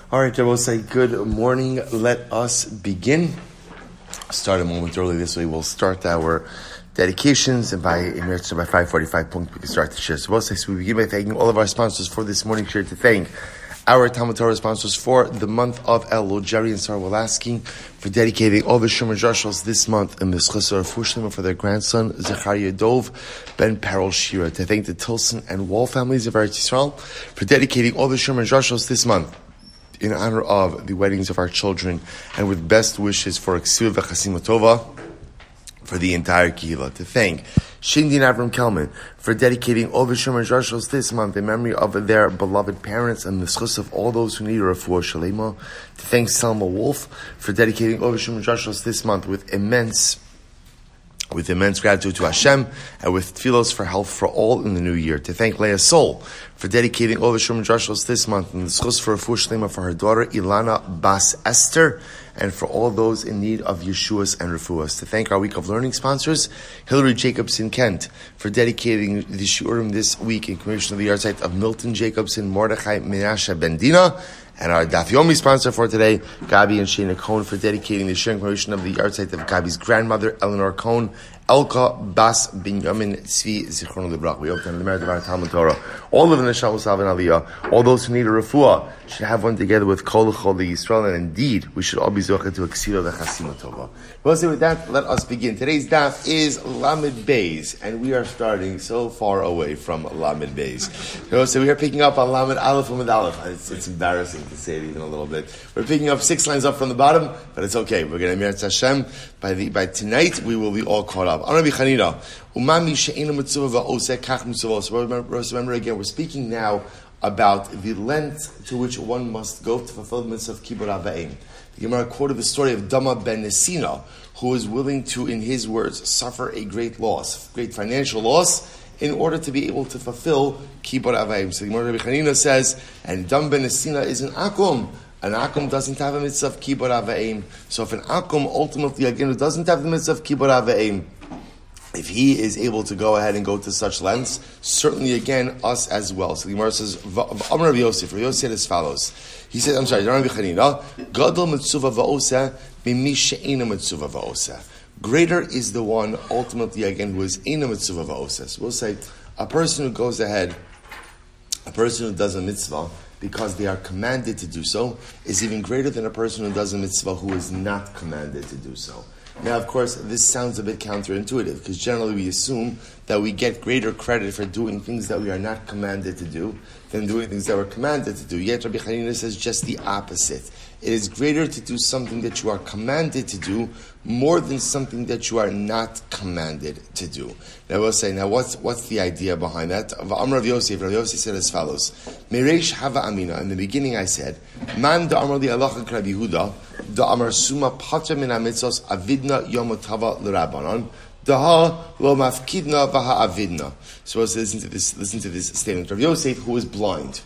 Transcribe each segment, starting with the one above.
All right, I will say good morning. Let us begin. Start a moment early. This way we'll start our dedications, and by 5:45 we can start the shir. So we begin by thanking all of our sponsors for this morning shir, to thank our Talmud Torah sponsors for the month of Elul, Jerry and Sarah Wolaski, for dedicating all the Shumer Joshos this month in Mischusar Fushlim for their grandson, Zechariah Dov Ben Parol Shira. To thank the Tilson and Wall families of Eretz Yisrael for dedicating all the Shumer Joshos this month in honor of the weddings of our children, and with best wishes for Ksiva V'Chasima Tova for the entire Kehillah. To thank Shindin Avram Kelman for dedicating all the Shomer Joshos this month in memory of their beloved parents and the schus of all those who need a refuah shalema. To thank Selma Wolf for dedicating all the Shomer Joshos this month with immense gratitude to Hashem, and with tefillos for health for all in the new year. To thank Leah Sol for dedicating all the Shuman Joshos this month and the schus for refuah shlema for her daughter Ilana Bas Esther, and for all those in need of Yeshuas and refuahs. To thank our week of learning sponsors, Hillary Jacobson Kent for dedicating the shiurim this week in commemoration of the yahrzeit of Milton Jacobson, Mordechai Menashe Ben Dina, and our Daf Yomi sponsor for today, Gabi and Shana Cohn, for dedicating the sharing commemoration of the yahrzeit of Gabi's grandmother, Eleanor Cohn, Elka Bas Binyamin Tzvi Zichron Librach. We hope to have the merit of our Talmud Torah. All of the Neshama Salvan Aliyah, all those who need a refuah, should have one together with Kol Chol the Yisrael, and indeed, we should all be zocheh to a Ksiva V'Chasima Tova. Well, so with that, let us begin. Today's daf is Lamed Beis, and we are starting so far away from Lamed Beis. So we are picking up on Lamed Aleph and Aleph. It's embarrassing to say it even a little bit. We're picking up 6 lines up from the bottom, but it's okay. We're going to Meretz Hashem. By tonight, we will be all caught up. Rabbi Chanina, Umami She'ena Mitzvah Va'oseh Kach Mitzvah. So remember again, we're speaking now about the length to which one must go to fulfill the mitzvah of Kibbur Avayim. The Gemara quoted the story of Dama ben Nesina, who was willing to, in his words, suffer a great loss, great financial loss, in order to be able to fulfill Kibbur Avayim. So the Gemara Rabbi Chanina says, and Dama ben Nesina is an akum. An akum doesn't have a mitzvah of Kibbur Avayim. So if an akum ultimately, again, who doesn't have the mitzvah of Kibbur Avayim, if he is able to go ahead and go to such lengths, certainly again, us as well. So the Gemara says, Amar Rabbi Yosef, Rabbi Yosef said as follows. He said, I'm sorry, Rabbi Chanina, Gadol mitzvah va'oseh b'mi she'ena mitzvah va'oseh. Greater is the one, ultimately again, who is ena mitzvah va'oseh. So we'll say, a person who goes ahead, a person who does a mitzvah, because they are commanded to do so, is even greater than a person who does a mitzvah who is not commanded to do so. Now, of course, this sounds a bit counterintuitive, because generally we assume that we get greater credit for doing things that we are not commanded to do than doing things that we're commanded to do. Yet Rabbi Chanina says just the opposite. It is greater to do something that you are commanded to do more than something that you are not commanded to do. Now we'll say, what's the idea behind that? Rav Yosef said as follows. Mereish hava amina. In the beginning I said, Man da amar li alacha Rabbi Yehuda, da amar suma patra min hamitzos avidna yom tava l'rabanan, daha lo mafkidna vaha avidna. So let's listen to this statement. Rav Yosef, who was blind.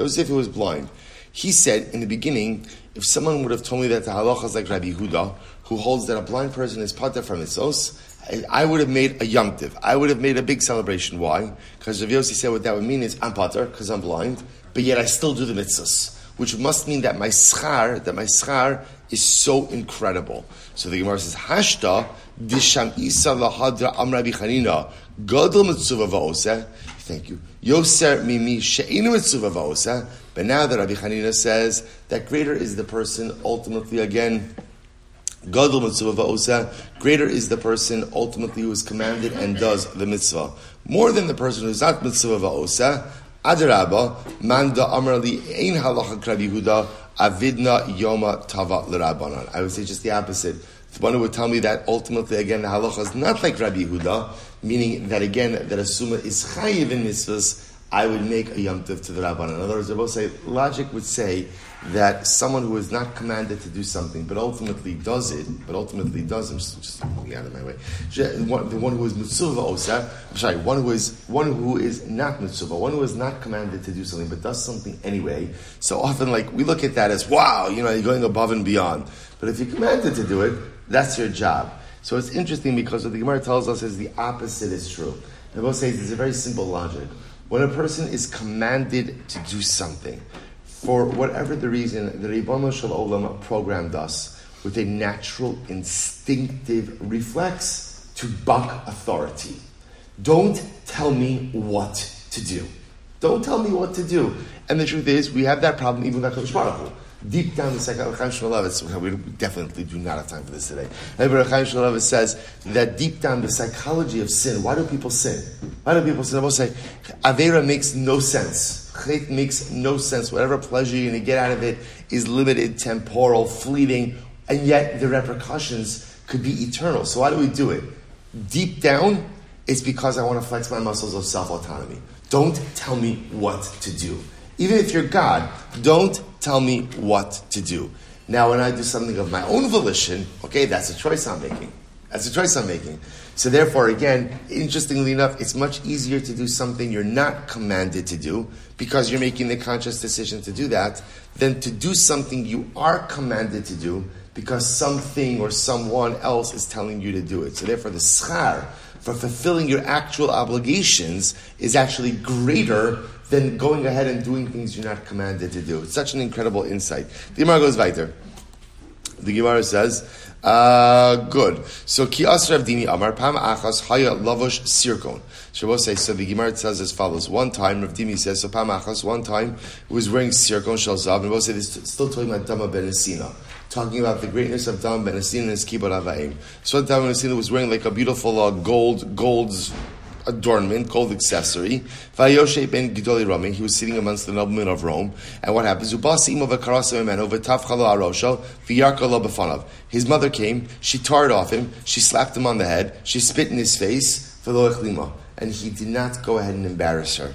He said in the beginning, if someone would have told me that the halacha is like Rabbi Yehuda, who holds that a blind person is pater from mitzvos, I would have made a yom tiv. I would have made a big celebration. Why? Because Rav Yossi said what that would mean is I'm pater because I'm blind, but yet I still do the mitzvos, which must mean that my schar is so incredible. So the Gemara says, Hashta disham isa lahadra am Rabbi Chanina gadol mitzvah va'oseh. Thank you. Yoser mimi she'inu mitzvah va'oseh. But now that Rabbi Chanina says that greater is the person ultimately again, Gadol mitzvah va'oseh, greater is the person ultimately who is commanded and does the mitzvah. More than the person who is not mitzvah va'oseh, Adarabba, man da amar li ein halacha Rabbi Yehuda, avidna yoma tava l'rabanan. I would say just the opposite. The one who would tell me that ultimately again the halacha is not like Rabbi Yehuda, meaning that again that a summa is chayiv in mitzvahs, I would make a yom tov to the Rabbanan. In other words, they both say, logic would say that someone who is not commanded to do something, but ultimately does it, I'm just moving out of my way. The one who is mitzvah oseh, one who is not mitzvah, one who is not commanded to do something, but does something anyway. So often, we look at that as, wow, you're going above and beyond. But if you're commanded to do it, that's your job. So it's interesting because what the Gemara tells us is the opposite is true. They both say it's a very simple logic. When a person is commanded to do something, for whatever the reason, the Ribono Shel Olam programmed us with a natural, instinctive reflex to buck authority. Don't tell me what to do. Don't tell me what to do. And the truth is, we have that problem even with HaKadosh Baruch Hu. Deep down the psychology, we definitely do not have time for this today. Chaim says that deep down the psychology of sin, why do people sin? Why do people sin? I will say, Aveira makes no sense. Chet makes no sense. Whatever pleasure you're going to get out of it is limited, temporal, fleeting, and yet the repercussions could be eternal. So why do we do it? Deep down, it's because I want to flex my muscles of self-autonomy. Don't tell me what to do. Even if you're God, don't tell me what to do. Now, when I do something of my own volition, okay, that's a choice I'm making. So therefore, again, interestingly enough, it's much easier to do something you're not commanded to do because you're making the conscious decision to do that than to do something you are commanded to do because something or someone else is telling you to do it. So therefore, the schar for fulfilling your actual obligations is actually greater than going ahead and doing things you're not commanded to do. It's such an incredible insight. The Gemara goes weiter. The Gemara says, good. So, ki asra Avdimi amar, pam achas haya lavosh sirkon. Shabbos says, so the Gemara says as follows. One time, Rav Dimi says, so pam achas, one time, he was wearing sirkon shel zav, and Shabbos says, this still talking about Dama ben Esina, talking about the greatness of Dama ben Esina and his kibbut avaim. So Dama ben Esina was wearing like a beautiful gold adornment, gold accessory. Vayoshe ben Gidoli Rami, he was sitting amongst the noblemen of Rome. And what happens? His mother came, she tore it off him, she slapped him on the head, she spit in his face, and he did not go ahead and embarrass her.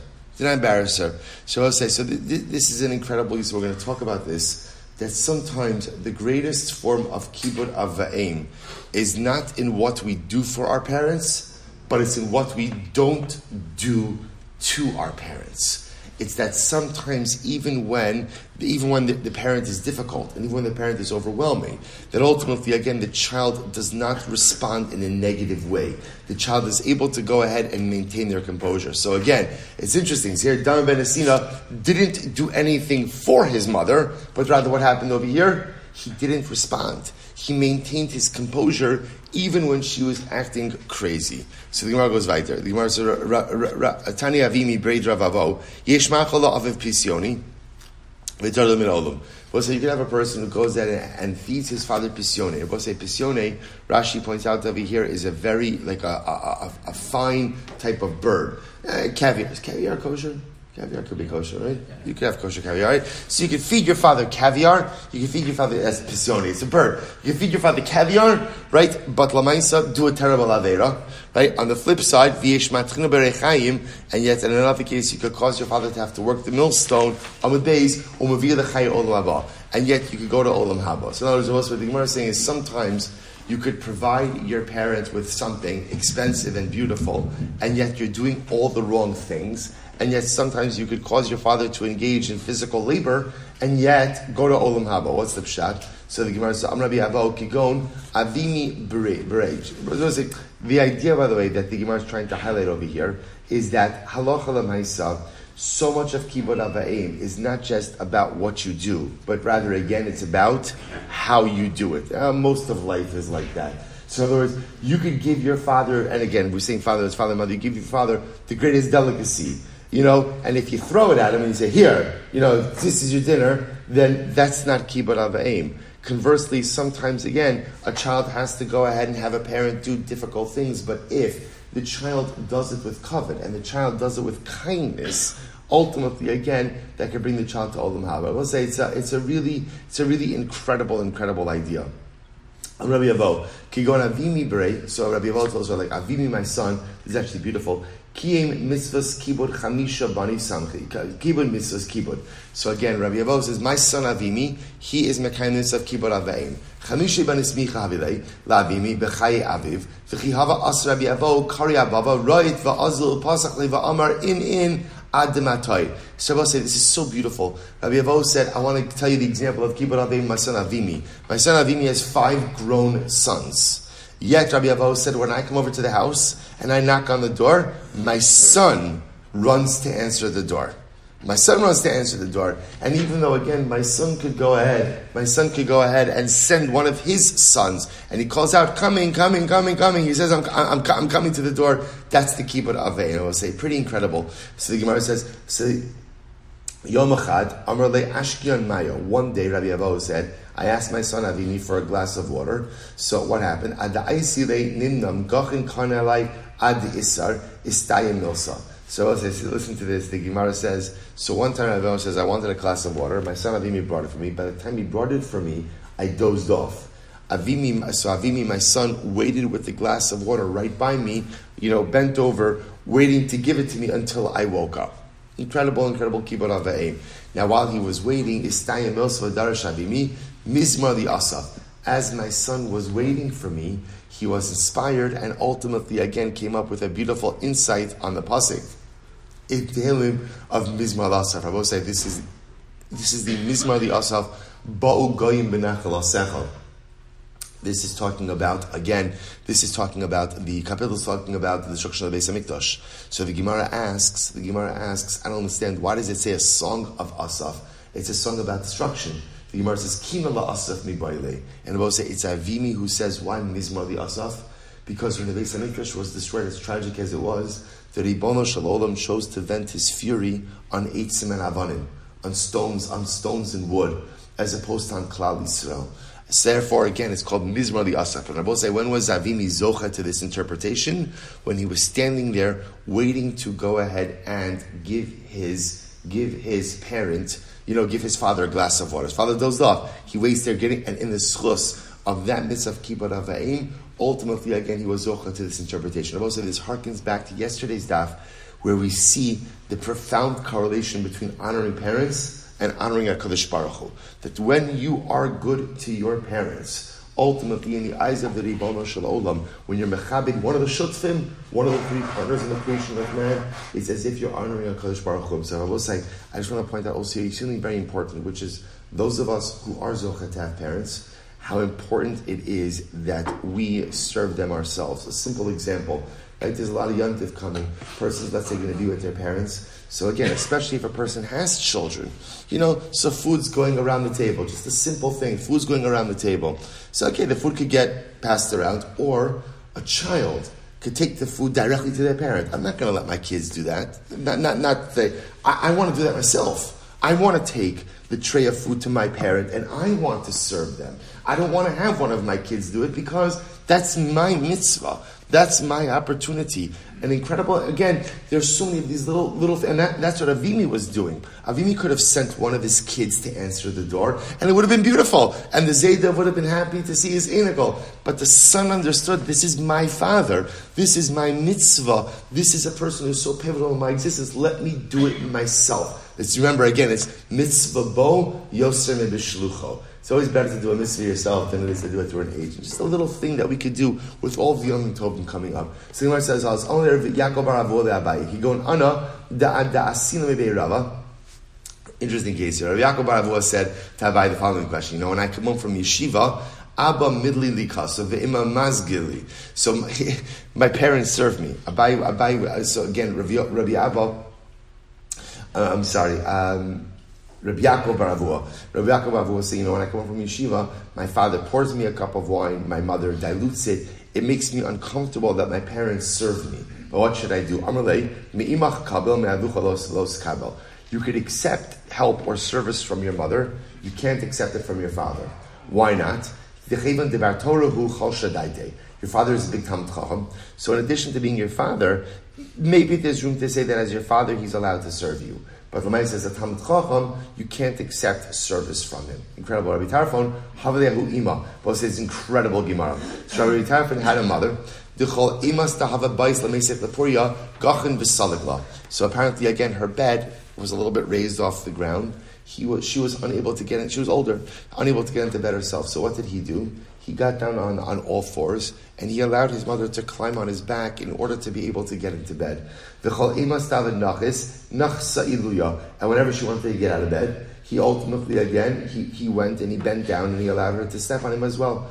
So I'll say, this is an incredible use. We're going to talk about this, that sometimes the greatest form of kibbut avayim is not in what we do for our parents, but it's in what we don't do to our parents. It's that sometimes even when the parent is difficult, and even when the parent is overwhelming, that ultimately, again, the child does not respond in a negative way. The child is able to go ahead and maintain their composure. So again, it's interesting. Here, Dama ben Esina didn't do anything for his mother, but rather what happened over here? He didn't respond. He maintained his composure even when she was acting crazy. So the Gemara goes weiter. The Gemara says, Tani avimi breid ravavo, yesh ma'chola aviv pisioni, v'tarlim min olam. Well, so you can have a person who goes there and feeds his father pisione. We'll say pisione, Rashi points out over here, is a very, like a fine type of bird. Caviar. Is caviar kosher? Caviar could be kosher, right? You could have kosher caviar, right? So you could feed your father caviar. You can feed your father as pisione. It's a bird. You can feed your father caviar, right? But lamaisa, do a terrible avera, right? On the flip side, v'yesh matchinu berechayim, and yet in another case, you could cause your father to have to work the millstone on the days umavir the chay olam haba, and yet you could go to olam haba. So in other words, what the Gemara is saying is sometimes you could provide your parent with something expensive and beautiful, and yet you're doing all the wrong things. And yet sometimes you could cause your father to engage in physical labor and yet go to Olam Haba. What's the pshat? So the Gemara says, Am Rabbi Avo Kigon Avimi Berej. The idea, by the way, that the Gemara is trying to highlight over here is that halacha l'maisa, so much of kibbut avayim is not just about what you do, but rather, again, it's about how you do it. Most of life is like that. So in other words, you could give your father, and again, we're saying father is father, mother, you give your father the greatest delicacy. And if you throw it at him and you say, here, this is your dinner, then that's not kibbut avayim. Conversely, sometimes, again, a child has to go ahead and have a parent do difficult things, but if the child does it with kavod and the child does it with kindness, ultimately, again, that can bring the child to Olam Haba. I will say it's a really incredible idea. Rabbi Avo, Kigon Avimi Berei. So Rabbi Avo tells her, like, Avimi, my son, is actually beautiful. Kiyem mitzvahs kibud chamisha bani samchi. Kibud mitzvahs kibud. So again, Rabbi Avo says, my son Avimi, he is mekaynis of kibud aveim. Chamisha bani smicha havilei, la'avimi, b'chayi aviv, v'chi hava as Rabbi Avo, kari abava, roit va'azul, pasach le va'amar, in, Adematai. Shabbos said, this is so beautiful. Rabbi Avo said, I want to tell you the example of Kibbut Avim, my son Avimi. My son Avimi has 5 grown sons. Yet Rabbi Avo said, when I come over to the house and I knock on the door, my son runs to answer the door. My son runs to answer the door, and even though, again, my son could go ahead and send one of his sons, and he calls out, coming. He says, I'm coming to the door. That's the kibbut avei. And I will say, pretty incredible. So the Gemara says, Yom Echad, Amar le Ashkion Mayo. One day, Rabbi Avo said, I asked my son Avini for a glass of water. So what happened? Ad Aisile Nimnam Gochin Kanalai Ad Isar Istayim Milsa. So listen to this. The Gemara says, so one time Rabbi Avo says, I wanted a glass of water. My son Avini brought it for me. By the time he brought it for me, I dozed off. Avimi, my son, waited with the glass of water right by me, bent over, waiting to give it to me until I woke up. Incredible kibbut avei. Now, while he was waiting, istayim milsa v'darash avimi mizmar li asaf. As my son was waiting for me, he was inspired and ultimately again came up with a beautiful insight on the pasuk. Tehillim of mizmar li asaf. Rabbi say this is the mizmar li asaf ba'u goyim b'nachal asechel. This is talking about the capital is talking about the destruction of the Beis HaMikdash. So the Gemara asks, I don't understand, why does it say a song of Asaf? It's a song about destruction. The Gemara says, Kima la Asaf mi baile. And about say it's Avimi who says, why Mizmar the Asaf? Because when the Beis HaMikdash was destroyed, as tragic as it was, the Ribono Shel Olam chose to vent his fury on Eitzim and Avanim, on stones and wood, as opposed to on Klal Yisrael. So therefore, again, it's called Mizmar li Asaf. And Rabbi say, when was Avimi zocha to this interpretation? When he was standing there, waiting to go ahead and give his parent, give his father a glass of water. His father dozed off. He waits there, and in the schus of that mitzvah of kibbut avayim, ultimately, again, he was zocha to this interpretation. Rabbi say, this harkens back to yesterday's daf, where we see the profound correlation between honoring parents and honoring HaKadosh Baruch Hu. That when you are good to your parents, ultimately in the eyes of the Ribono Shel Olam, when you're mechabed, one of the shutfim, one of the three partners in the creation of man, it's as if you're honoring HaKadosh Baruch Hu. So I will say, I just want to point out also something very important, which is those of us who are zocha to have parents, how important it is that we serve them ourselves. A simple example, right? There's a lot of yontif coming. Persons, let's say, going to be with their parents. So again, especially if a person has children, so food's going around the table, just a simple thing, food's going around the table. So okay, the food could get passed around, or a child could take the food directly to their parent. I'm not going to let my kids do that. I want to do that myself. I want to take the tray of food to my parent and I want to serve them. I don't want to have one of my kids do it because that's my mitzvah. That's my opportunity. And incredible, again, there's so many of these little, and that's what Avimi was doing. Avimi could have sent one of his kids to answer the door, and it would have been beautiful. And the Zayda would have been happy to see his inigal. But the son understood, this is my father. This is my mitzvah. This is a person who's so pivotal in my existence. Let me do it myself. Let's remember, again, it's mitzvah bo yoser me b'shlucho. It's always better to do a mitzvah yourself than it is to do it through an agent. Just a little thing that we could do with all of the Yom Tovim coming up. So the Gemara says, "I was only Yaakov bar Avuah le'Abaye." He going Ana da asina mebei Rava. Interesting case here. Yaakov bar Avuah said to Abaye the following question: when I come home from yeshiva, Abba midli likasa ve'ima mazgili. So my parents serve me. Abaye. So again, Rabbi Abba. Rabbi Yaakov bar Avuah. Rabbi Yaakov bar Avuah saying, when I come home from yeshiva, my father pours me a cup of wine, my mother dilutes it. It makes me uncomfortable that my parents serve me. But what should I do? You could accept help or service from your mother. You can't accept it from your father. Why not? Your father is a big Talmid Chacham. So in addition to being your father, maybe there's room to say that as your father, he's allowed to serve you. But Lamai says, a Talmid Chacham, you can't accept service from him. Incredible. Rabbi Tarfon, Havalehu Ima. Both says incredible Gemara. So Rabbi Tarfon had a mother. So apparently, again, her bed was a little bit raised off the ground. She was unable to get in. She was older, unable to get into bed herself. So what did he do? He got down on all fours, and he allowed his mother to climb on his back in order to be able to get into bed. And whenever she wanted to get out of bed, he ultimately, again, he went and he bent down and he allowed her to step on him as well.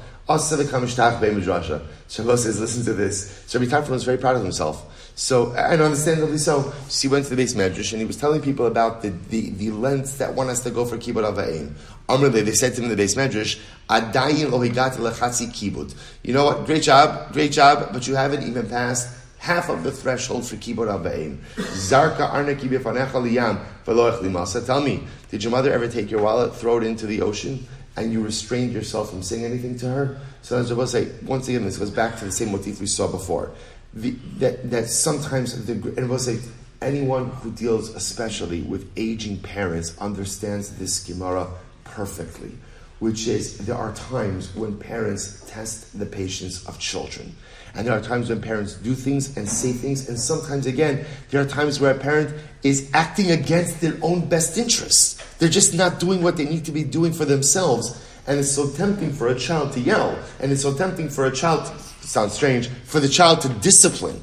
Shavuot says, listen to this. So Rabbi Tarfon was very proud of himself. So, and understandably so, he went to the Beis Medrash and he was telling people about the lengths that one has to go for Kibbud Av Va'em. They said to him in the Beis Medrash, Adayin lo higat lechatzi kibbud. You know what? Great job, but you haven't even passed half of the threshold for Kibbud Av Va'em. Zarka arneki b'fanecha liyam v'lo ech limasa. Tell me, did your mother ever take your wallet, throw it into the ocean, and you restrained yourself from saying anything to her? So as I will say, once again, this goes back to the same motif we saw before. That sometimes, and we'll say, anyone who deals especially with aging parents understands this Gemara perfectly, which is there are times when parents test the patience of children. And there are times when parents do things and say things, and sometimes, again, there are times where a parent is acting against their own best interests. They're just not doing what they need to be doing for themselves, and it's so tempting for a child to yell, and it's so tempting for a child, sounds strange, for the child to discipline.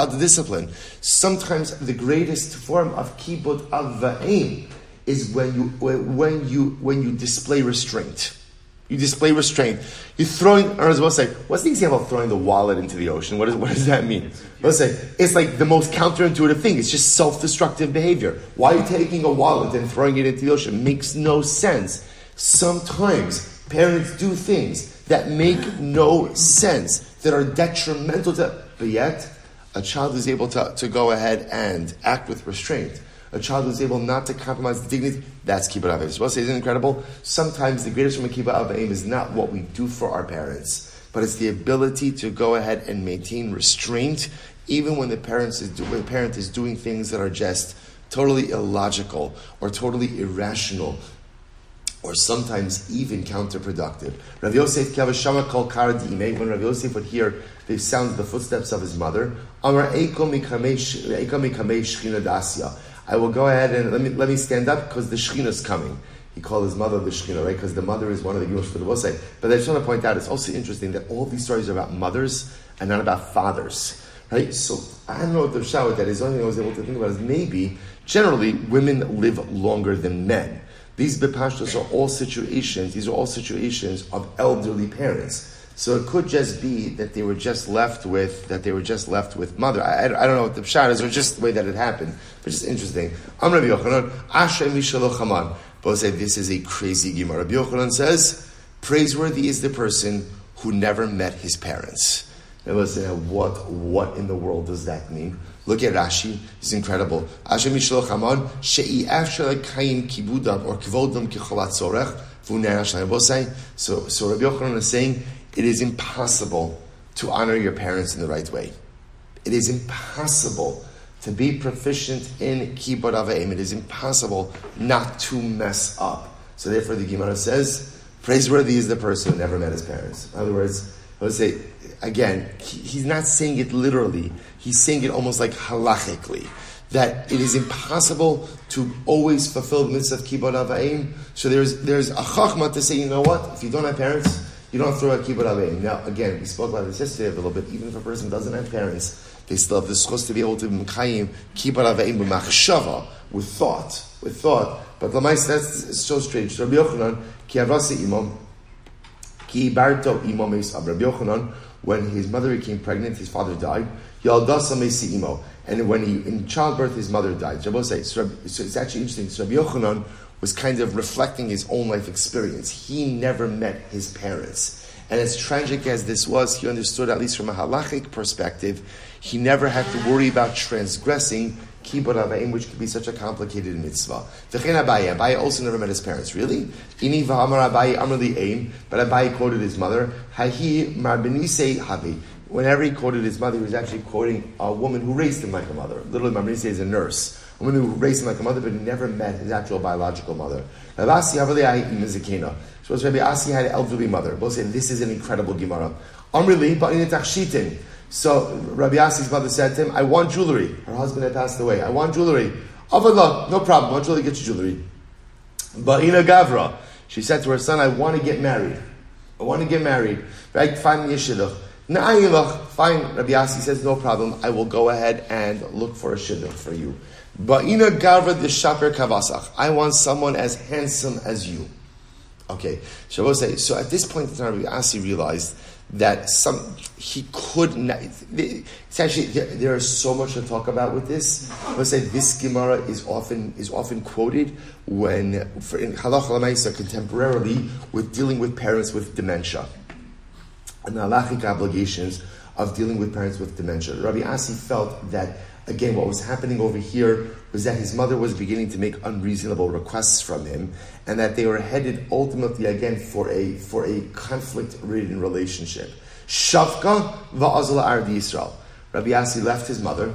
Sometimes the greatest form of Kibbud Av Va'em is when you display restraint. You display restraint. You're throwing, or as well say, what's the example of throwing the wallet into the ocean? What does that mean? Let's say, it's like the most counterintuitive thing. It's just self-destructive behavior. Why are you taking a wallet and throwing it into the ocean? It makes no sense. Sometimes parents do things that make no sense, that are detrimental to, but yet a child is able to go ahead and act with restraint. A child who is able not to compromise the dignity, that's Kibbud Av Va'em. So isn't it incredible? Sometimes the greatest form of Kibbud Av Va'em is not what we do for our parents, but it's the ability to go ahead and maintain restraint, even when the parent is doing things that are just totally illogical or totally irrational, or sometimes even counterproductive. Rav Yosef Kavashama called Kara Di'imei, when Rav Yosef would hear the sound of the footsteps of his mother, Amar Eiko Mikamei Shechina Dasya. I will go ahead and let me stand up because the Shechina is coming. He called his mother the Shechina, right? Because the mother is one of the Gimel for the Vosei. But I just want to point out, it's also interesting that all these stories are about mothers and not about fathers, right? So I don't know what the Pshat with that is. The only thing I was able to think about is maybe, generally, women live longer than men. These bepashtos are all situations. These are all situations of elderly parents. So it could just be that they were just left with mother. I don't know what the pshat is, or just the way that it happened. But just interesting. Rabbi Yochanan, Ashrei mi shelo chaman. Both say this is a crazy Gemara. Rabbi Yochanan says, praiseworthy is the person who never met his parents. Now listen, what in the world does that mean? Look at Rashi. It's incredible. Ashrei mi shelo chaman she'i afshel kayim kibudam or kivodam kicholat zorech v'unei Hashem. Both say so. Rabbi Yochanan is saying, it is impossible to honor your parents in the right way. It is impossible to be proficient in Kibbud Av Va'em. It is impossible not to mess up. So therefore the Gemara says, praiseworthy is the person who never met his parents. In other words, let's say, again, he's not saying it literally. He's saying it almost like halachically. That it is impossible to always fulfill the mitzvah of Kibbud Av Va'em. So there's a chachma to say, you know what? If you don't have parents, you don't throw a Kibbud Av Va'em. Now, again, we spoke about this yesterday a little bit. Even if a person doesn't have parents, they still have the schus to be able to mekayim Kibbud Av Va'em b'machshava, with thought. But the Lamaisa, that's so strange. Rabbi Yochanan, ki avrasi imam, ki barto imam meis ab. Rabbi Yochanan, when his mother became pregnant, his father died. Yaldasa meisi imo, and when in childbirth, his mother died. So it's actually interesting. So Rabbi Yochanan was kind of reflecting his own life experience. He never met his parents. And as tragic as this was, he understood, at least from a halachic perspective, he never had to worry about transgressing Kibbud Av Va'em, which could be such a complicated mitzvah. V'chein Abaye also never met his parents. Really? Ini v'amar Abaye amar li ein, but Abaye quoted his mother. Hahi mar benise havi. Whenever he quoted his mother, he was actually quoting a woman who raised him like a mother. Literally, mar benise is a nurse. A woman who raised him like a mother, but he never met his actual biological mother. Rabbi Asi so Rabbi Asi had an elderly mother. Both say this is an incredible Gemara. Amrili, but in the so Rabbi Asi's mother said to him, I want jewelry. Her husband had passed away. I want jewelry. Avadlah, no problem. I'll jewelry, get you jewelry. But in a Gavra, she said to her son, I want to get married. Right? Find me a shidduch. Fine. Rabbi Asi says, no problem. I will go ahead and look for a shidduch for you. Ba'ina gavra d'shaper kavasach. I want someone as handsome as you. Okay, Shavuot say. So at this point in time, Rabbi Asi realized that he could not. It's actually there is so much to talk about with this. Let's say this Gemara is often quoted when in Halacha L'Maisa contemporarily with dealing with parents with dementia and the halachic obligations of dealing with parents with dementia. Rabbi Asi felt that again what was happening over here was that his mother was beginning to make unreasonable requests from him, and that they were headed ultimately again for a conflict-ridden relationship. Shavka va'azala Ardi Yisrael. Rabbi Asi left his mother,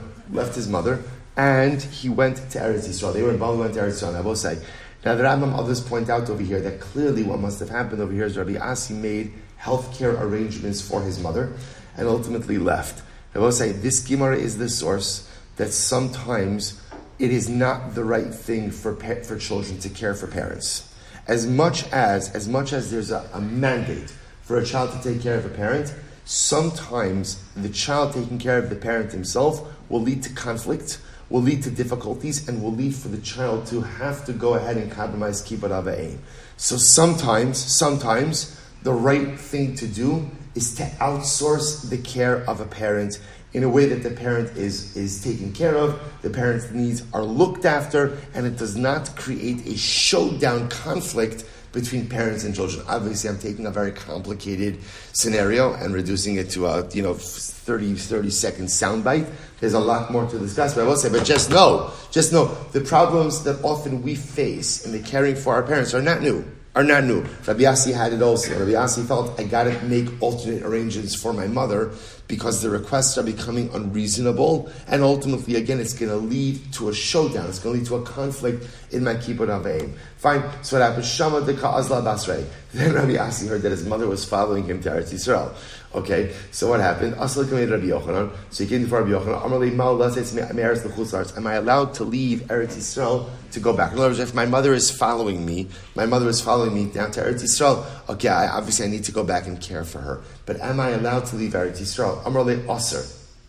and he went to Eretz Yisrael. They were involved in Eretz Yisrael. I will say. Now the Rambam others point out over here that clearly what must have happened over here is Rabbi Asi made healthcare arrangements for his mother, and ultimately left. I will say this Gemara is the source that sometimes it is not the right thing for children to care for parents. As much as there's a mandate for a child to take care of a parent, sometimes the child taking care of the parent himself will lead to conflict, will lead to difficulties, and will lead for the child to have to go ahead and compromise kibbud av va'em. So sometimes the right thing to do is to outsource the care of a parent in a way that the parent is taken care of, the parent's needs are looked after, and it does not create a showdown conflict between parents and children. Obviously, I'm taking a very complicated scenario and reducing it to a 30-second soundbite. There's a lot more to discuss, but I will say, but just know, the problems that often we face in the caring for our parents are not new. Rabbi Asi had it also. Rabbi Asi felt, I gotta make alternate arrangements for my mother because the requests are becoming unreasonable, and ultimately, again, it's going to lead to a showdown. It's going to lead to a conflict in my kibbud av va'em. Fine. So what happened? Shama deka azla basrei. Then Rabbi Asi heard that his mother was following him to Eretz Yisrael. Okay, so what happened? Asla kamed Rabbi Yochanan. So he came to Rabbi Yochanan. Amar li mal lasetz me'eretz l'chutz. Am I allowed to leave Eretz Yisrael to go back? In other words, if my mother is following me down to Eretz Yisrael, okay, obviously I need to go back and care for her. But am I allowed to leave Eretz Yisrael? Amar li aser.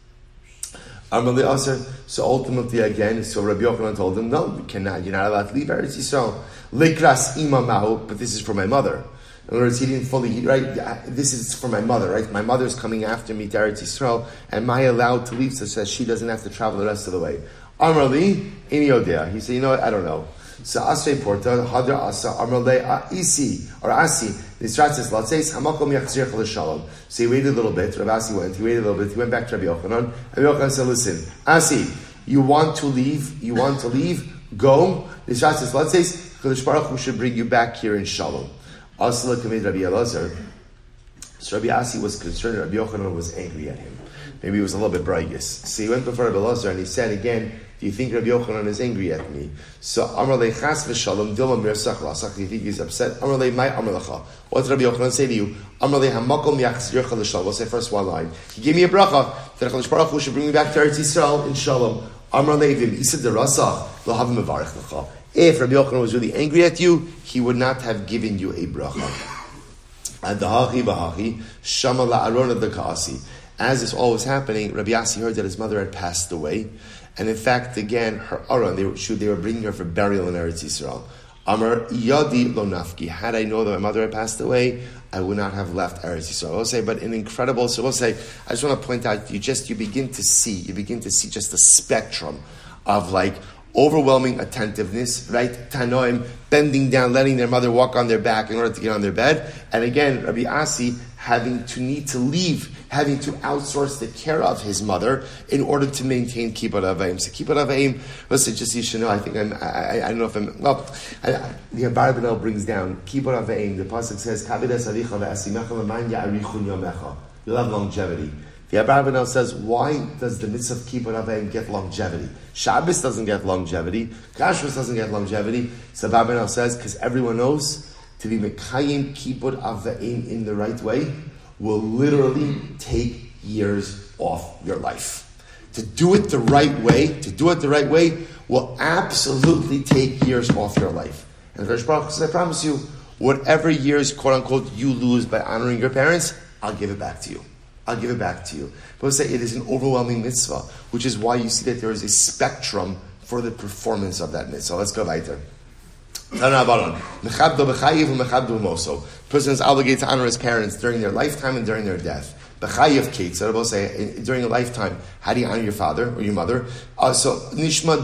So ultimately again, so Rabbi Yochanan told him, no, you cannot. You're not allowed to leave Eretz Yisrael. Likras ima mahu, but this is for my mother. In other words, he didn't fully, right? This is for my mother, right? My mother's coming after me to Eretz Yisrael. Am I allowed to leave so that she doesn't have to travel the rest of the way? Amar li, ini yodea. He said, you know what? I don't know. So Asrei Porta, Hadra Asa, Amar le Isi, or Asi, Nisratzis Latzeis, Hamakom Yachzir Chal Shalom. So he waited a little bit. Rabbi Asi waited a little bit. He went back to Rabbi Yochanan. Rabbi Yochanan said, listen, Asi, you want to leave? Go. Nisratzis Latzeis, Kadosh Baruch Hu should bring you back here in Shalom. Asla Kamed Rabbi Elazar. So Rabbi Asi was concerned. Rabbi Yochanan was angry at him. Maybe he was a little bit brighteous. So he went before Rabbi Elazar and he said again, do you think Rabbi Yochanan is angry at me? So Amar le chas v'shalom dilma mirsach rasach. Do you think he's upset? Amar le mai amar lecha. What did Rabbi Yochanan say to you? Amar le hamakom yachzircha l'shalom. We'll say first one line. He gave me a bracha that HaKadosh Baruch Hu should bring me back to Eretz Yisrael in shalom. Amar le vim isad derasach l'havim mevarich lecha. If Rabbi Yochanan was really angry at you, he would not have given you a bracha. And the hachi b'hachi shama la'arona deka'asi. As this all was happening, Rabbi Asi heard that his mother had passed away. And in fact, again, her aron, they were bringing her for burial in Eretz Yisrael. Amar yadi lo nafki. Had I known that my mother had passed away, I would not have left Eretz Yisrael. I will say, but an incredible. So we'll say, I just want to point out, you begin to see just the spectrum of like overwhelming attentiveness, right? Tanoim bending down, letting their mother walk on their back in order to get on their bed. And again, Rabbi Asi having to outsource the care of his mother in order to maintain kibbud av va'em. So kibbud av va'em, listen, just so you should know, I don't know if I'm, the Abarbanel brings down kibbud av va'em. The pasuk says, Kavidas avicha ve'asimecha l'man ya'arichun yomecha. You'll have longevity. The Abarbanel says, why does the mitzvah of kibbud av va'em get longevity? Shabbos doesn't get longevity. Kashrus doesn't get longevity. So Abarbanel says, because everyone knows to be mekayim kibbud av va'em in the right way will literally take years off your life. To do it the right way will absolutely take years off your life. And Rosh Baruch says, I promise you, whatever years, quote unquote, you lose by honoring your parents, I'll give it back to you. But say it is an overwhelming mitzvah, which is why you see that there is a spectrum for the performance of that mitzvah. Let's go weiter. Person is obligated to honor his parents during their lifetime and during their death. B'chayiv kate. So I will say, during a lifetime, how do you honor your father or your mother? So nishma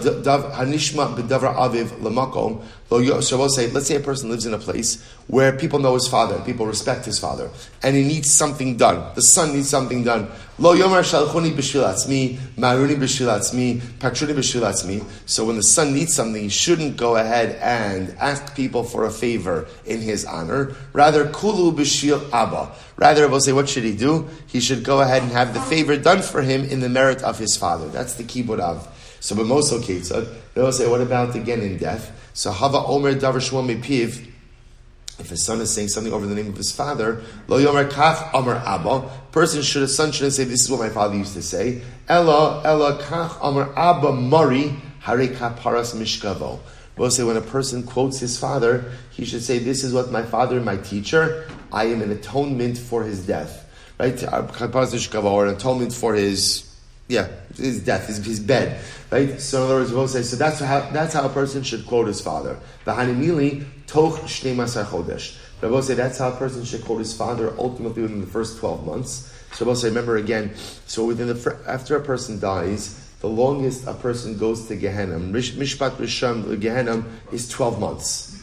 b'davar aviv lemakom. So I will say, let's say a person lives in a place where people know his father, people respect his father, and he needs something done. The son needs something done. Lo yomar shalchuni b'shvil atzmi, maruni b'shvil atzmi, patruni b'shvil atzmi. So when the son needs something, he shouldn't go ahead and ask people for a favor in his honor. Rather, kulu b'shvil abba. Rather, I will say, what should he do? He should go ahead and have the favor done for him in the merit of his father. That's the kibud av. So, but most cases, they will say, what about again in death? So, hava omer davar shmuel mepiv. If his son is saying something over the name of his father, lo yomer kach omer abba. Son shouldn't say, this is what my father used to say. Ella kach omer abba mari hare kaparas mishkavo. We'll say when a person quotes his father, he should say, this is what my father, my teacher, I am an atonement for his death. Right? Kaparas mishkavo, or an atonement for his death, his bed, right? So in other words, we'll say, so that's how a person should quote his father. V'hanimili toch shnei masar chodesh. But we'll say that's how a person should quote his father ultimately within the first 12 months. So we'll say, remember again, so after a person dies, the longest a person goes to Gehenna, Mishpat Risham, Gehenna is 12 months.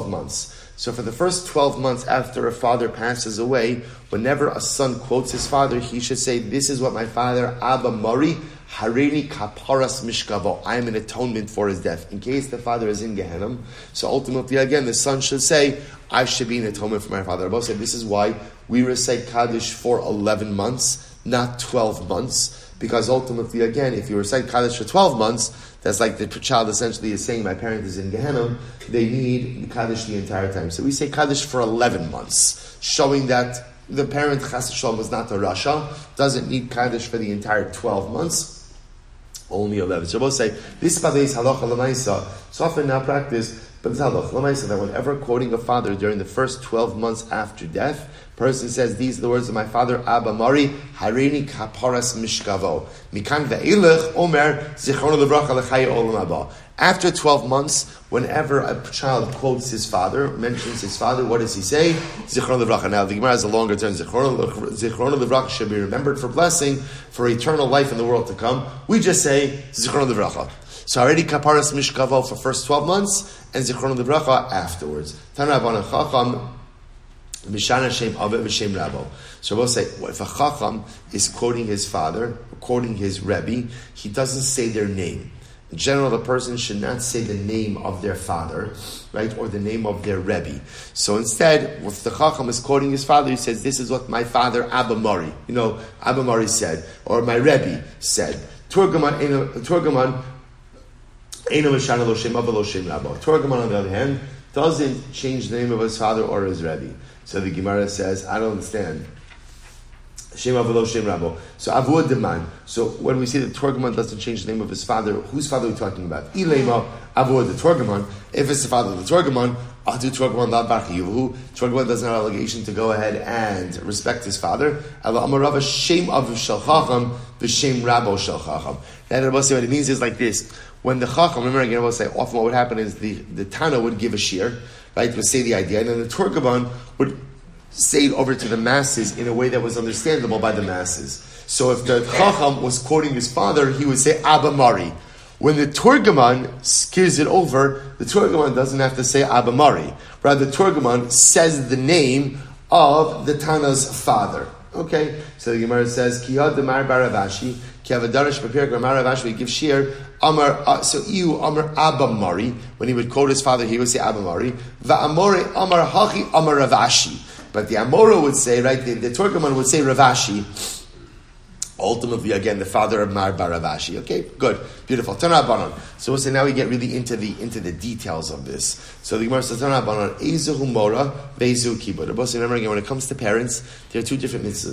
So for the first 12 months after a father passes away, whenever a son quotes his father, he should say, this is what my father, Abba Mari, Harini Kaparas Mishkavo. I am an atonement for his death. In case the father is in Gehenna, so ultimately again, the son should say, I should be an atonement for my father. Rabbi said, this is why we recite Kaddish for 11 months, not 12 months. Because ultimately, again, if you recite Kaddish for 12 months, that's like the child essentially is saying, my parent is in Gehenna, they need Kaddish the entire time. So we say Kaddish for 11 months, showing that the parent, Chas V'Shalom, was not a Rasha, doesn't need Kaddish for the entire 12 months, only 11. So we'll say, this is halacha l'maisa. It's often not practiced, but it's halacha l'maisa that whenever quoting a father during the first 12 months after death, person says, these are the words of my father, Abba Mari, Harini Kaparas Mishkavo. Mikan ve'ilech omer, Zichrono Livracha l'chai olam haba. After 12 months, whenever a child quotes his father, mentions his father, what does he say? Zichrono Livracha. Now, the Gemara has a longer term. Zichrono Livracha should be remembered for blessing, for eternal life in the world to come. We just say, Zichrono Livracha. So already Kaparas Mishkavo for first 12 months, and Zichrono Livracha afterwards. Tana Rabbanan Chacham, Mishana Shem Aveh V'Shem Rabo. So we'll say, if a Chacham is quoting his father, quoting his Rebbe, he doesn't say their name. In general, the person should not say the name of their father, right, or the name of their Rebbe. So instead, if the Chacham is quoting his father, he says, this is what my father Abba Mari, Abba Mari said, or my Rebbe said. Turgaman, Eino Mishana Lo Shem Aveh Lo Shem Rabo. Turgaman, on the other hand, doesn't change the name of his father or his Rebbe. So the Gemara says, I don't understand. Shem Avelo Shem Rabo. So Avud Deman. So when we say that Torgaman doesn't change the name of his father, whose father are we talking about? Ilema Avud the Torgaman. If it's the father of the Torgaman, Adu Torgaman La Barchiyuhu. Torgaman doesn't have an obligation to go ahead and respect his father. Allah Amarava Shem Avu Shalchacham V'Shem Rabo Shalchacham. Then Rabbi say what it means is like this. When the Chacham, remember again, I will say, often what would happen is the Tana would give a shir, right, would say the idea, and then the Turgaman would say it over to the masses in a way that was understandable by the masses. So if the Chacham was quoting his father, he would say Abba Mari. When the Turgaman skirs it over, the Turgaman doesn't have to say Abba Mari. Rather, the Turgaman says the name of the Tana's father. Okay? So the Gemara says, Kiyad Demar Baravashi, Kiavadarish Papir Gramar Ravashi, we give shir, Amar Abba Mari. When he would quote his father, he would say Abba Mari. Va'amore Amar Hachi Amar Ravashi. But the Amora would say, right, the Turgaman would say Ravashi. Ultimately, again, the father of Mar Baravashi. Okay, good, beautiful. Tana Banan. So we'll say now we get really into the details of this. So the Gemara says, Tana Banan, Ezehu Mora, Vezu Kibud. Remember again, when it comes to parents, there are two different mitzvahs.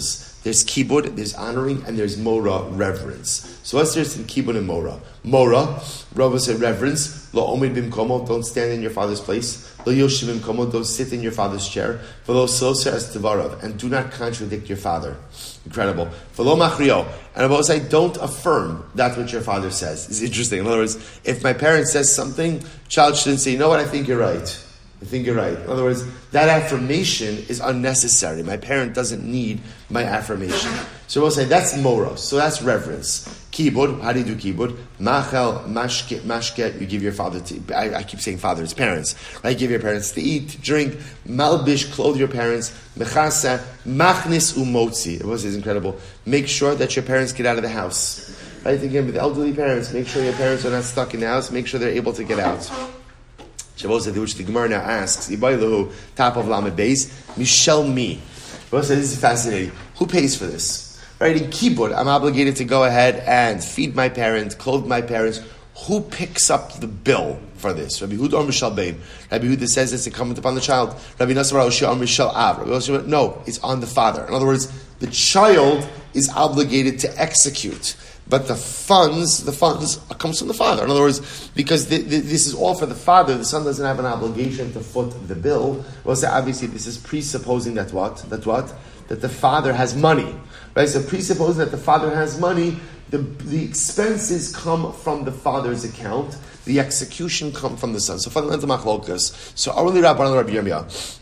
there's kibud, there's honoring, and there's mora, reverence. So what's there in kibud and mora? Mora, Rabbi said reverence. Lo omid bimkomo, don't stand in your father's place. Lo yoshim bimkomo, don't sit in your father's chair. V'lo soser as tevarav, and do not contradict your father. Incredible. V'lo machrio, and Rabbi said, don't affirm that which your father says. It's interesting. In other words, if my parent says something, child shouldn't say, you know what, I think you're right. I think you're right. In other words, that affirmation is unnecessary. My parent doesn't need my affirmation. So we'll say that's moros. So that's reverence. Kibud, how do you do kibud? Machel, mashket, you give your father to, I keep saying father, it's parents. Right? Give your parents to eat, to drink. Malbish, clothe your parents. Mechasa, machnis umotzi. It was incredible. Make sure that your parents get out of the house. Right? Again, with elderly parents, make sure your parents are not stuck in the house. Make sure they're able to get out. Shavuot, which the Gemara now asks, Ibaylahu, top of Lamed Beis, Mishel Mi. Shavuot said, this is fascinating. Who pays for this? Right, in Kibbutz, I'm obligated to go ahead and feed my parents, clothe my parents. Who picks up the bill for this? Rabbi Huda or Mishal Bein? Rabbi Huda says it's incumbent upon the child. Rabbi Nasar or Mishal Av. Rabbi Nasar, no, it's on the father. In other words, the child is obligated to execute. But the funds comes from the father. In other words, because this is all for the father, the son doesn't have an obligation to foot the bill. Well, so obviously this is presupposing that what? That the father has money. Right? So presupposing that the father has money, the expenses come from the father's account, the execution come from the son. So fundamental machlokas. So Aruli Rabban Yirmiyah.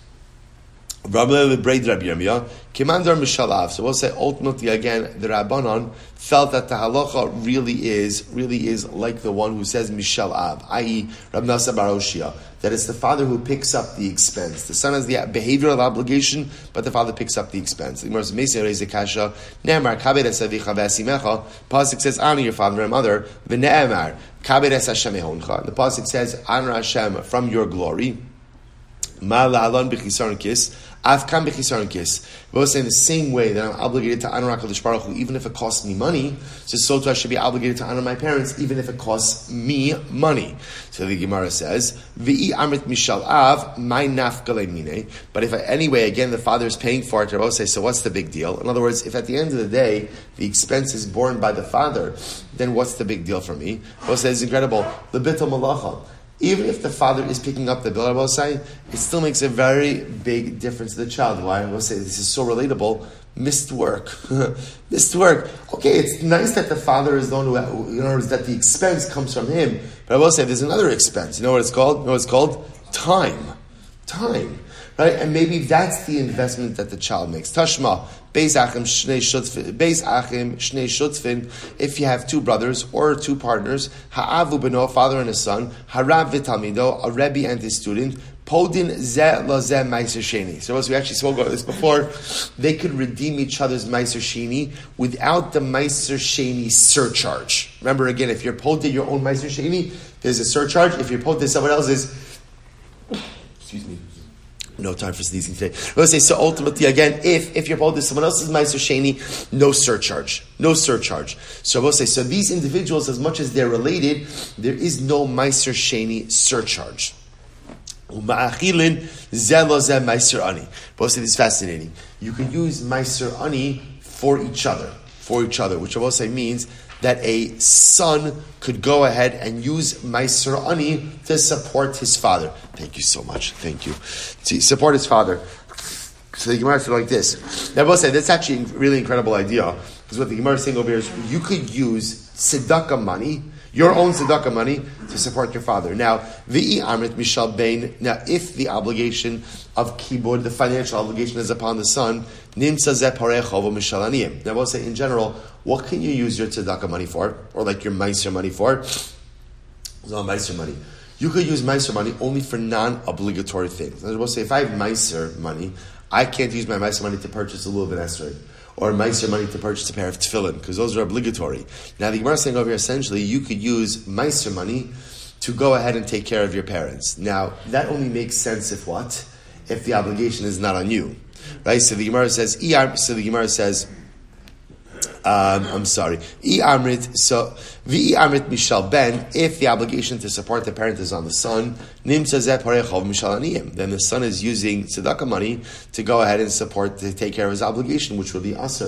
Rabbi Braid Rabbi Yirmiyah, Commander Mishalav. So we'll say ultimately again, the Rabbanon felt that the halacha really is like the one who says Mishalav, i.e. Rabbi Nasa Bar Oshia, that it's the father who picks up the expense. The son has the behavioral obligation, but the father picks up the expense. The Gemara says, Meisei Reis Kasha, Ne'emar Kabed Esavicha V'asimecha. Pasuk says, honor your father and mother. V'ne'emar Kabed Es Hashem Ehoncha. The pasuk says, honor Hashem from your glory. Ma la'alon b'chisaron kis. Afkam b'chisaron kis. We're saying the same way that I'm obligated to honor HaKadosh Baruch Hu even if it costs me money, so too I should be obligated to honor my parents even if it costs me money. So the Gemara says, V'i amrit mishal av, my nafkale mine. But if anyway, again, the father is paying for it, I will say, so what's the big deal? In other words, if at the end of the day, the expense is borne by the father, then what's the big deal for me? I will say, it's incredible. The bitul malacha. Even if the father is picking up the bill, I will say, it still makes a very big difference to the child. Why? I will say, this is so relatable. Missed work. Missed work. Okay, it's nice that the father is the one who, in other words, that the expense comes from him. But I will say, there's another expense. You know what it's called? You know what it's called? Time. Right? And maybe that's the investment that the child makes. Tashma, Beis Achim Shnei Shutzfin, if you have two brothers or two partners, Ha'avu beno, father and a son, Harav v'talmido, a rebbe and his student, Podin ze la ze meiser sheni. So as we actually spoke about this before, they could redeem each other's meiser sheni without the meiser sheni surcharge. Remember again, if you're podin your own meiser sheni, there's a surcharge. If you're podin someone else's, excuse me. No time for sneezing today. Let's say, so ultimately, again, if you're both someone else's Meiser Sheni, no surcharge. So we'll say, so these individuals, as much as they're related, there is no Meiser Sheni surcharge. Uma'achilin zelo ze Meiser Ani. We'll say this is fascinating. You can use Meiser Ani for each other, which I will say means that a son could go ahead and use Meiser Ani to support his father. Thank you so much. Thank you. To support his father. So the Gemara said like this. Now I will say that's actually a really incredible idea, because what the Gemara is saying over here is you could use tzedakah money, your own tzedakah money, to support your father. Now, V'i Amrit Mishal Bein. Now, if the obligation of kibud, the financial obligation, is upon the son, Nimsa Zeh Parei Chovo Mishal Aniyim. Now, I will say in general, what can you use your tzedakah money for, or like your meiser money for? It's not meiser money. You could use meiser money only for non-obligatory things. I will say, if I have meiser money, I can't use my meiser money to purchase a lulav and esrog, or meiser money to purchase a pair of tefillin, because those are obligatory. Now the Gemara is saying over here, essentially, you could use meiser money to go ahead and take care of your parents. Now, that only makes sense if what? If the obligation is not on you. Right? So the Gemara says, V'i amrit mishal ben, if the obligation to support the parent is on the son, nimsa zeh parei chov mishal aniyim, then the son is using tzedakah money to go ahead and to take care of his obligation, which will be aser.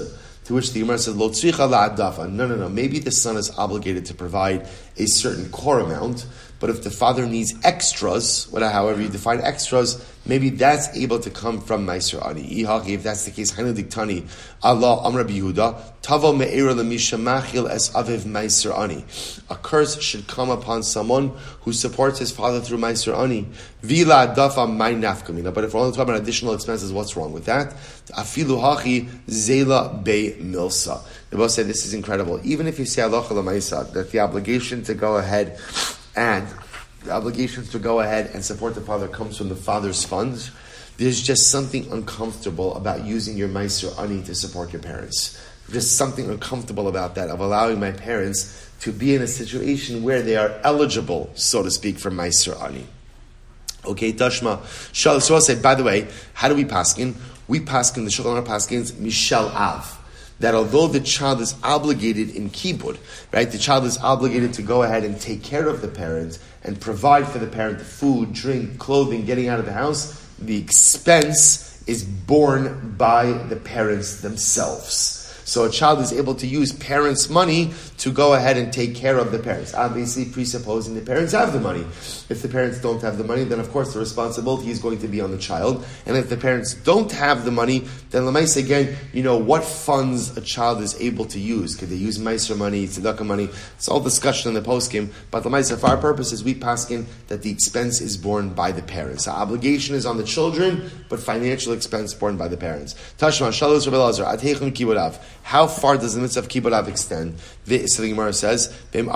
To which the Gemara says, Lo tzricha la'adafa. No. Maybe the son is obligated to provide a certain core amount, but if the father needs extras, however you define extras, maybe that's able to come from Meiser Ani. If that's the case, Hainu Diktani, Allah Amr Yehuda, Tavo Me'era Lemisha Machil Es Aviv Meiser Ani. A curse should come upon someone who supports his father through Meiser Ani. Vila Dafa Mai Nafkamina. But if we're only talking about additional expenses, what's wrong with that? Afilu Hachi Zela Be Milsa. The boss said this is incredible. Even if you say Allah Lamaisa, that the obligation to go ahead and support the father comes from the father's funds, there's just something uncomfortable about using your Meiser Ani to support your parents. There's something uncomfortable about that, of allowing my parents to be in a situation where they are eligible, so to speak, for Meiser Ani. Okay, Tashma. So I said, by the way, how do we paskin? We paskin, the Shulchan Aruch paskins, Mishal Av. That although the child is obligated in kibud, right, the child is obligated to go ahead and take care of the parent and provide for the parent the food, drink, clothing, getting out of the house, the expense is borne by the parents themselves. So a child is able to use parents' money to go ahead and take care of the parents, obviously presupposing the parents have the money. If the parents don't have the money, then of course the responsibility is going to be on the child. And if the parents don't have the money, then Lamais again, what funds a child is able to use. Could they use Meiser money, Tzedakah money? It's all discussion in the poskim. But Lamais, for our purposes, we paskin that the expense is borne by the parents. The obligation is on the children, but financial expense borne by the parents. Tashma, Shalos Rabbi Lazar, Ateichum Kibbutav. How far does the mitzvah of kibbud av extend? So the Gemara says, I'm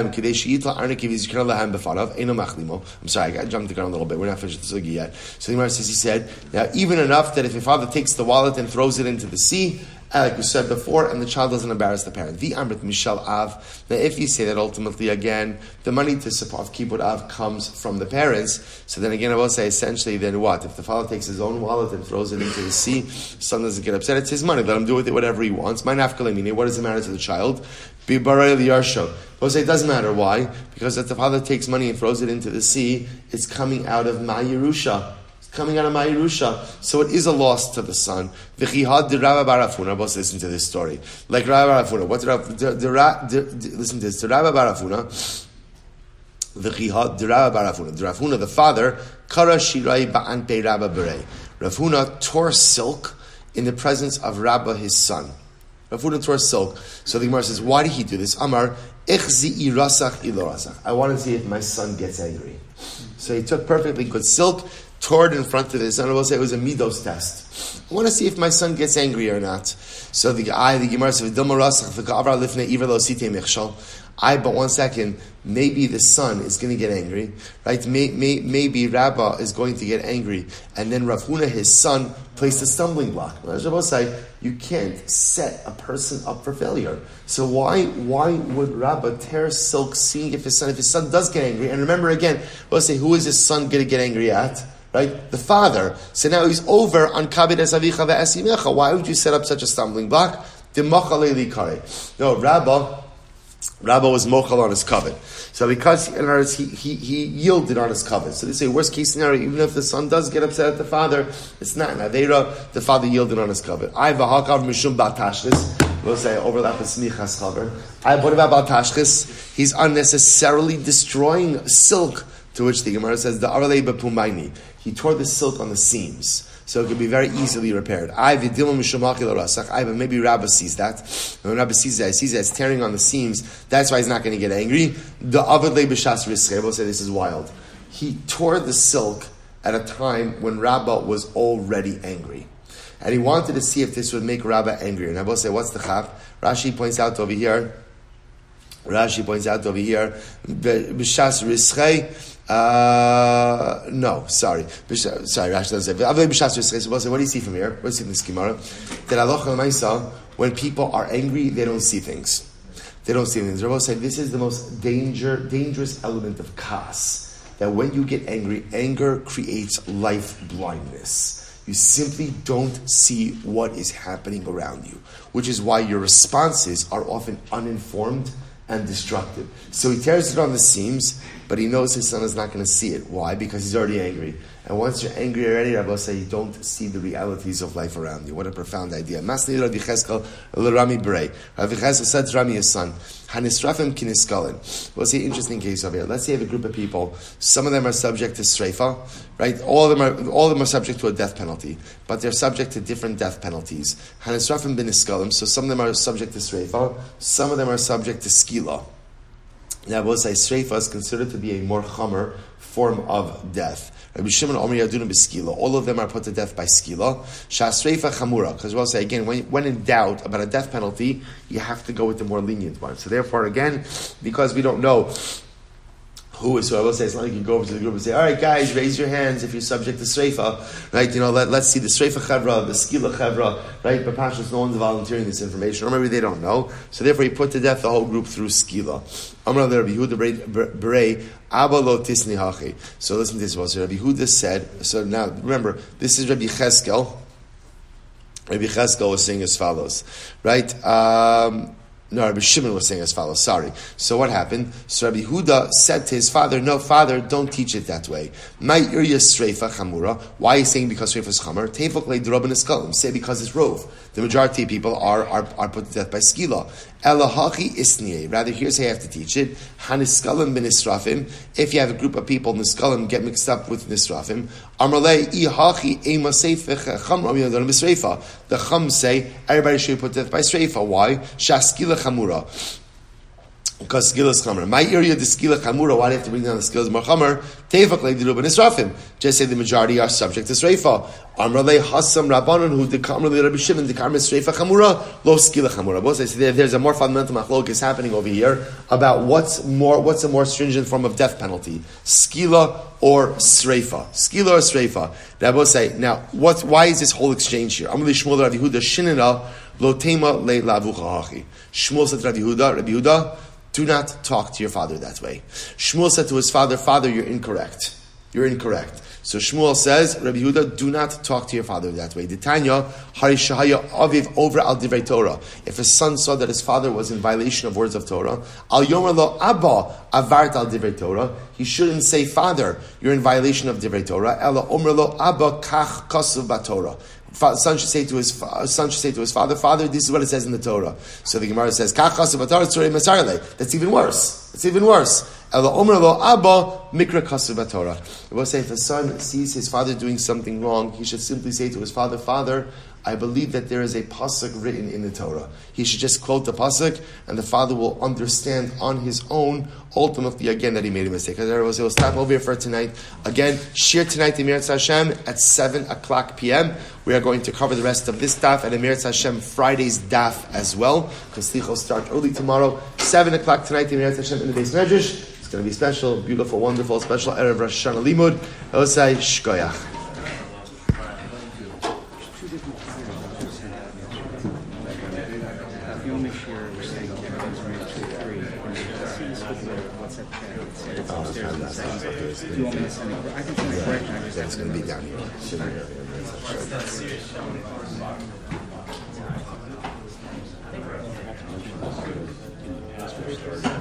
sorry, I jumped the gun a little bit. We're not finished the sugi yet. So the Gemara says, he said, now even enough that if your father takes the wallet and throws it into the sea, like we said before, and the child doesn't embarrass the parent. The Amrit Mishal Av. Now, if you say that ultimately, again, the money to support kibbud av comes from the parents, so then again, I will say essentially, then what? If the father takes his own wallet and throws it into the sea, son doesn't get upset. It's his money. Let him do with it whatever he wants. My nafkalamini. What does it matter to the child? Be baray liyarsho. We'll say it doesn't matter. Why? Because if the father takes money and throws it into the sea, it's coming out of my Yerusha. Coming out of my Yerusha, so it is a loss to the son. V'chihad de Rabba Barafuna. Let's listen to this story. Like Rabba Barafuna. What's listen to this? The Rabba Barafuna. V'chihad de Rabba Barafuna. The Rafuna, the father, kara shirai ba'anpei Rabba berei. Rafuna tore silk in the presence of Rabba, his son. Rafuna tore silk. So the Gemara says, why did he do this? Amar ichzi irasach ilorasach. I want to see if my son gets angry. So he took perfectly good silk, tore it in front of his son. I will say it was a midos test. I want to see if my son gets angry or not. So the Gemara says, but 1 second, maybe the son is going to get angry, right? Maybe Rabbah is going to get angry, and then Rav Huna, his son, placed a stumbling block. As Rabbah say, you can't set a person up for failure. So why would Rabbah tear silk, seeing if his son does get angry? And remember again, we'll say, who is his son going to get angry at? Right? The father. So now he's over on Kabed es avicha ve'esimecha. Why would you set up such a stumbling block? No, Rabbah was mochal on his covet. So because he yielded on his covet. So they say, worst case scenario, even if the son does get upset at the father, it's not an aveira, the father yielded on his covet. I v'hakav mishum batashkis. We'll say, overlap a smichas chaver. What about batashkis? He's unnecessarily destroying silk. To which the Gemara says, the aralei b'pumayni. He tore the silk on the seams. So it could be very easily repaired. Maybe Rabbah sees that. When Rabbah sees that, he sees that it's tearing on the seams. That's why he's not going to get angry. The Avadlei b'shas riskei will say this is wild. He tore the silk at a time when Rabbah was already angry. And he wanted to see if this would make Rabbah angry. And I will say, what's the chaf? Rashi points out over here, b'shas riskei. No, sorry. Rashi doesn't say. So what do you see from here? What do you see from this Gemara? That Allah Maisa, when people are angry, they don't see things. Rabbi said this is the most dangerous element of kas. That when you get angry, anger creates life blindness. You simply don't see what is happening around you, which is why your responses are often uninformed and destructive. So he tears it on the seams, but he knows his son is not going to see it. Why? Because he's already angry. And once you're angry already, Rabbi say you don't see the realities of life around you. What a profound idea. Masni Rabbi Cheskel Rami Berei. Rabbi Cheskel said to Rami, his son, Hanisrafim kiniskalin. We'll see an interesting case over here. Let's say you have a group of people. Some of them are subject to streifa, right? All of them are subject to a death penalty, but they're subject to different death penalties. Hanisrafim biniskalim. So some of them are subject to streifa. Some of them are subject to skila. Now, we'll say streifa is considered to be a more chamer form of death. Rabbi Shimon Omer Yaduna b'skila. All of them are put to death by skila. Shastreifa chamura. Because we'll say again, when in doubt about a death penalty, you have to go with the more lenient one. So therefore, again, because we don't know who is, so I will say, it's not like you go over to the group and say, all right, guys, raise your hands if you're subject to streifa, right? Let's see the streifa chevra, the skila chevra, right? But Pashas, no one's volunteering this information, or maybe they don't know. So therefore, he put to death the whole group through skila. Amar Rabbi Yehuda Berei Abba lo tisni hachi. So listen to this. So Rabbi Yehuda said. So now remember, this is Rabbi Cheskel. Rabbi Cheskel was saying as follows, right? No, Rabbi Shimon was saying as follows. Sorry. So what happened? So Rabbi Huda said to his father, "No, father, don't teach it that way. My irya streifa chamura. Why are you saying because streifa is chamer? Tefok le drobin eskalim. Say because it's rov. The majority of people are put to death by skila. Elahachi isniye. Rather, here's how you have to teach it. Haniskalim ben nisrafim. If you have a group of people, niskalim get mixed up with nisrafim. Amrlei ihachi ema seifech chamra miyadon b'streifa. The chum say everybody should be put to death by streifa. Why? Shaskila chamura. Because skila is chamer. My area, the skila chamura. Why do you have to bring down the skila more chamer? Tefak like the ruben nisrafim. Just say the majority are subject to streifa. Amrlei hasam rabbanon who the kamra Rabbi Shimon the kamra streifa chamura lo skila chamura. Both say there's a more fundamental machlokes happening over here about what's a more stringent form of death penalty, skila or streifa. Skila or streifa. That both say now why is this whole exchange here? Amrlei Shmuel Rabbi Yehuda shinena lo tema le lavucha hachi. Shmuel said to Rabbi Yehuda, do not talk to your father that way. Shmuel said to his father, Father, you're incorrect. You're incorrect. So Shmuel says, Rabbi Yehuda, do not talk to your father that way. Ditanya, Hari Shahaya Aviv over al divrei Torah. If a son saw that his father was in violation of words of Torah, al yomer lo Abba avart al divrei Torah. He shouldn't say, Father, you're in violation of divrei Torah. Ela omer lo Abba kach kasuv baTorah. Son should say to his father, Father, this is what it says in the Torah. So the Gemara says, Kach kasuv baTorah tzurei masarle. That's even worse. It's even worse. Ela omer lo Abba mikra kasuv baTorah. It will say if a son sees his father doing something wrong, he should simply say to his father, Father, I believe that there is a pasuk written in the Torah. He should just quote the pasuk, and the father will understand on his own, ultimately, again, that he made a mistake. We'll stop over here for tonight. Again, share tonight the Emirat Hashem at 7 o'clock p.m. We are going to cover the rest of this daf at Emirat Hashem Friday's daf as well, because Slichos start early tomorrow. 7 o'clock tonight, the Emirat Hashem in the Beis Medrash. It's going to be special, beautiful, wonderful, special Erev Rosh Hashanah Limud. Osai Shkoyach. Do you want me to send it? I can send it correction. It's going to be down here.